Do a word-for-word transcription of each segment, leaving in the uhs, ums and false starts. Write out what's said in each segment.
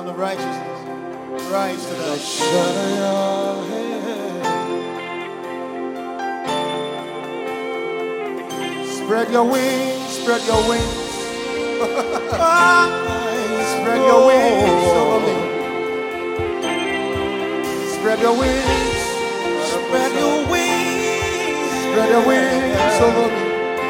Son of righteousness. Rise tonight. Spread your wings, spread your wings. Spread your wings over me. Spread your wings. Spread your wings. Spread your wings over me.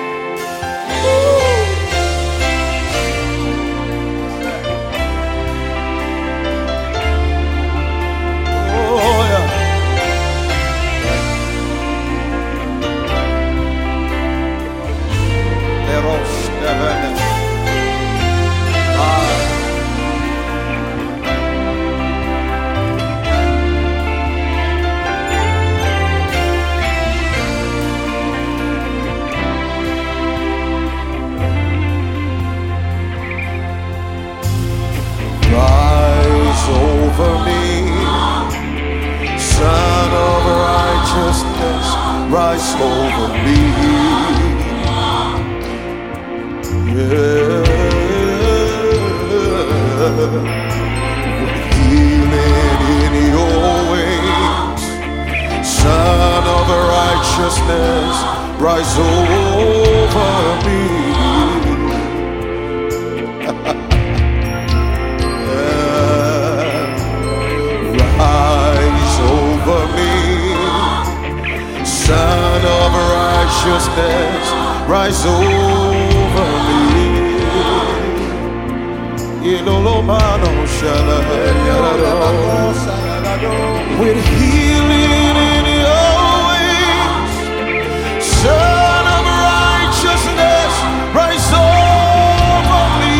Rise over me, Son of righteousness, rise over me. Yeah. With healing in your wings, Son of righteousness, rise over me. Son of righteousness, rise over me. With healing in your wings, Son of righteousness, rise over me.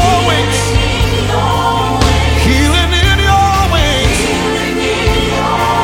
Healing in your wings.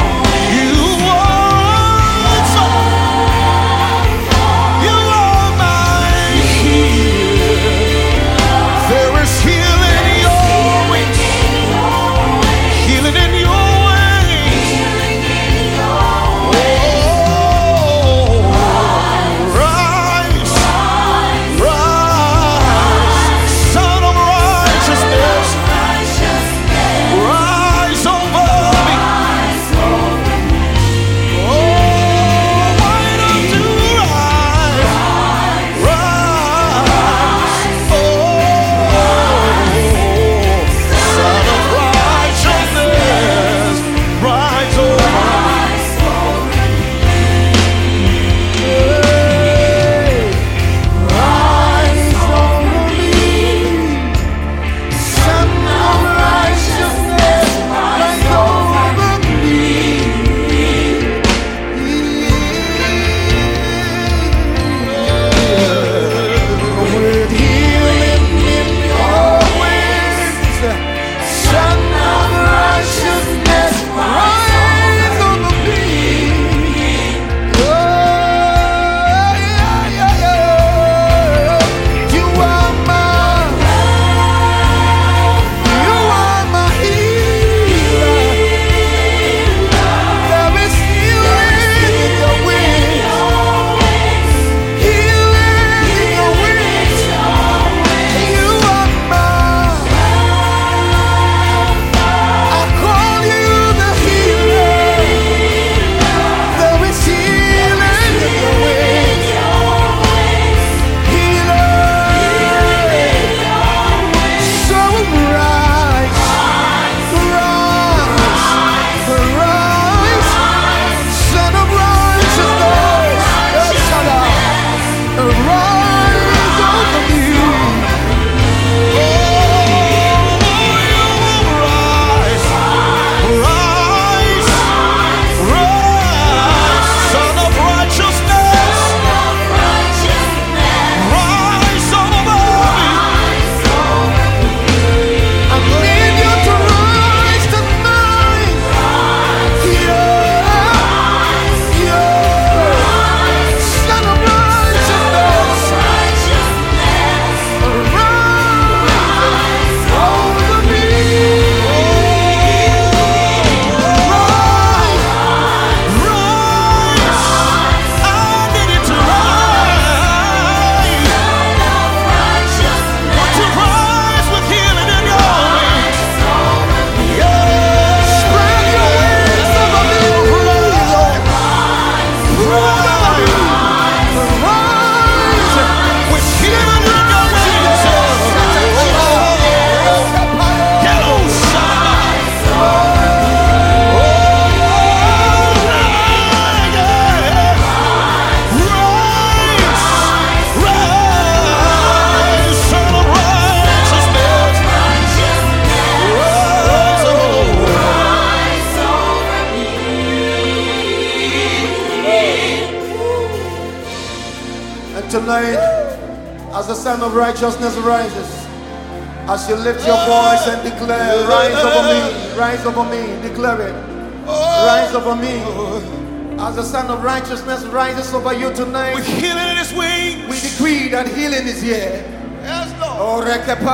tonight, as the Son of Righteousness rises, as you lift your voice and declare, rise over me, rise over me, declare it, rise over me. As the Son of Righteousness rises over you tonight, with healing in his wings, we decree that healing is here. Yes, Lord.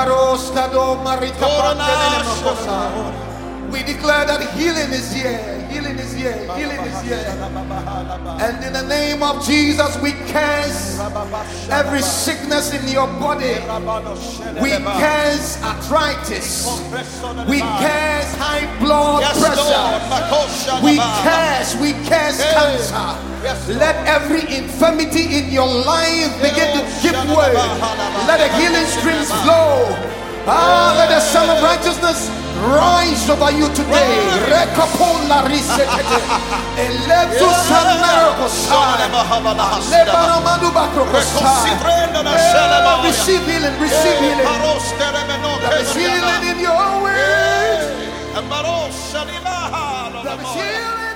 We declare that healing is here. Healing is here. Healing is here. And in the name of Jesus, we cast every sickness in your body. We cast arthritis. We cast high blood Yes, pressure. Lord. We cast, we cast cancer. Let every infirmity in your life begin to give way. Let the healing streams flow. Ah, let the Son of Righteousness rise over you today. Rekapola risekete. Eletu sanarokosai. Lebanomandubakroposai. Eh, Receive healing, receive healing. There is healing in your way. There is healing.